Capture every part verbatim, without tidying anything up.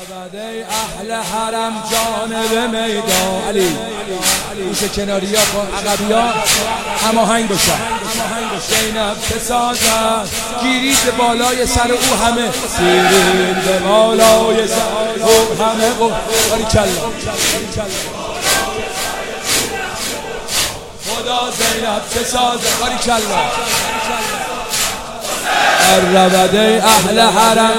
رود ای اهل حرم جانب میدان. علی گوشه کناری ها با عقبی ها هماهنگ باشن. زینب بسازد گیرید بالای سر او همه، گیرید به بالای سر او همه. باری کلا خدا زینب بسازد. باری کلا رود ای اهل حرم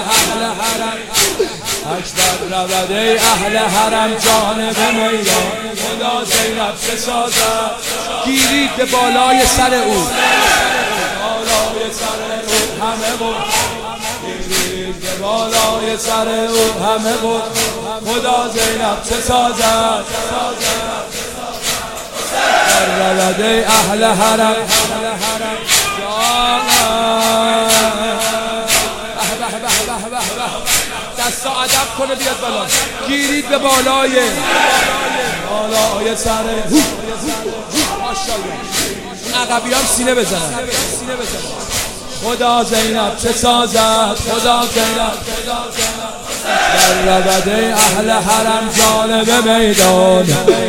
اکبر، رود ای اهل حرم جانب میدان. خدا زینب بسازد گیرید به بالای سر او، بالای سر او همه بود، گیرید به بالای سر او همه بود. خدا زینب بسازد رود ای اهل حرم دستا ادب کنه بیاد بالا، گیرید به بالای بالای سر. ماشاءالله عقبی هم سینه بزنن. خدا زینب چه سازد، خدا زینب در رود ای اهل حرم جانب میدان.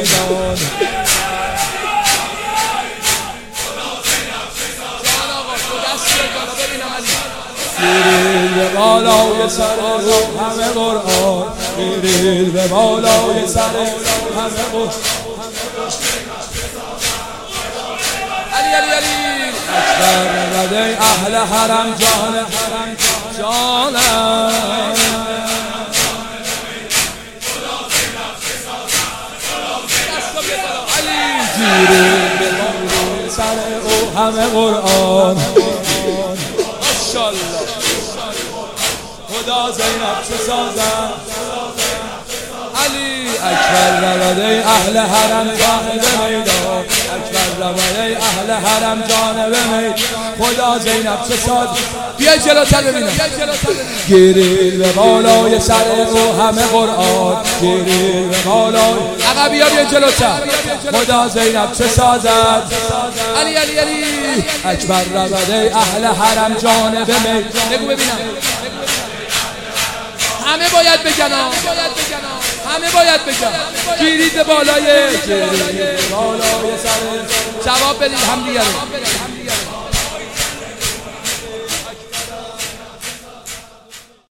گیرید به بالای سر او همه قرآن، گیرید به بالای سر او همه قرآن. علی علی علی اکبر، رود ای اهل حرم جانب جانب. علی گیرید به بالای سر او همه قرآن. ماشاءالله خدا زینب چه سازد. علی اکبر، رود ای اهل حرم جانب میدان. اکبر، رود ای اهل حرم جانب میدان. خدا زینب چه سازد. بیا جلوتر ببینم. گیرید به بالای سر او همه قرآن، گیرید به بالای. عقبی ها بیا جلوتر. خدا زینب چه سازد. علی علی علی اکبر، رود ای اهل حرم جانب میدان. بگو ببینم. همه باید بگن، همه باید بگن. گیرید بالای، گیرید بالای سر. جواب بدید هم دیگه.